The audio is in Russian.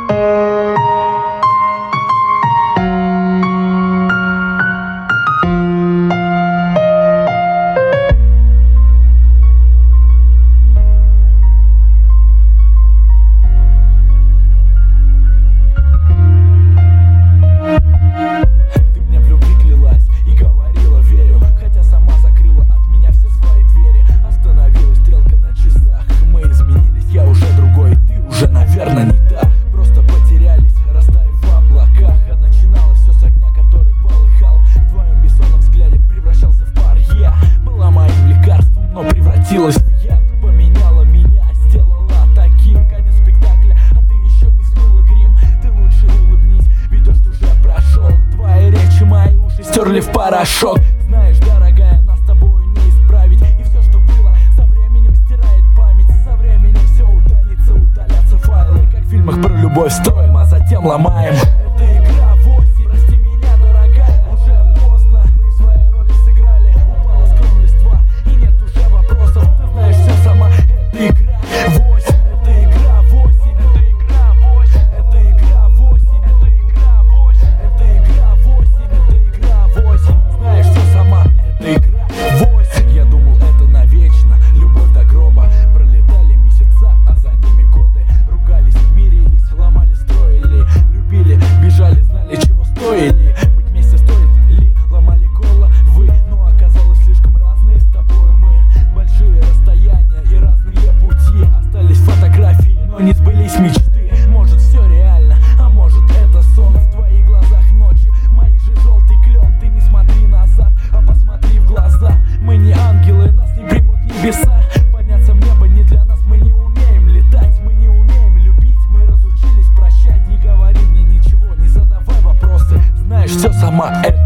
Поменяла меня, сделала таким. Конец спектакля, а ты еще не смыла грим. Ты лучше улыбнись, ведь дождь уже прошел. Твои речи мои уши стерли в порошок. Знаешь, дорогая, нас с тобою не исправить. И все, что было, со временем стирает память. Со временем все удалится, удалятся файлы. Как в фильмах про любовь строим, а затем ломаем. Это игра 8, прости меня, дорогая. Уже поздно, мы свои роли сыграли. Упала с крон листва, и нет уже вопросов. Ты знаешь все сама. Это игра 8, это игра 8, это игра 8, это игра 8, это игра 8, это игра 8, это игра 8. Знаешь все сама. Это игра 8. Я думал, это навечно, любовь до гроба. Пролетали месяца, а за ними годы. Ругались, мирились, ломали, строили. Любили, бежали, знали, чего стоили. Быть вместе стоит ли, ломали головы. Но оказалось слишком разные с тобой мы. Большие расстояния и разные пути. Остались фотографии, но не сбылись мечты. Может все реально, а может это сон. В твоих глазах ночи, моих же желтый клен. Ты не смотри назад, а посмотри в глаза. Мы не ангелы, нас не примут небеса. Подняться в небо не для нас, мы не умеем летать. Мы не умеем любить, мы разучились прощать. Не говори мне ничего, не задавай вопросы. Знаешь все сама.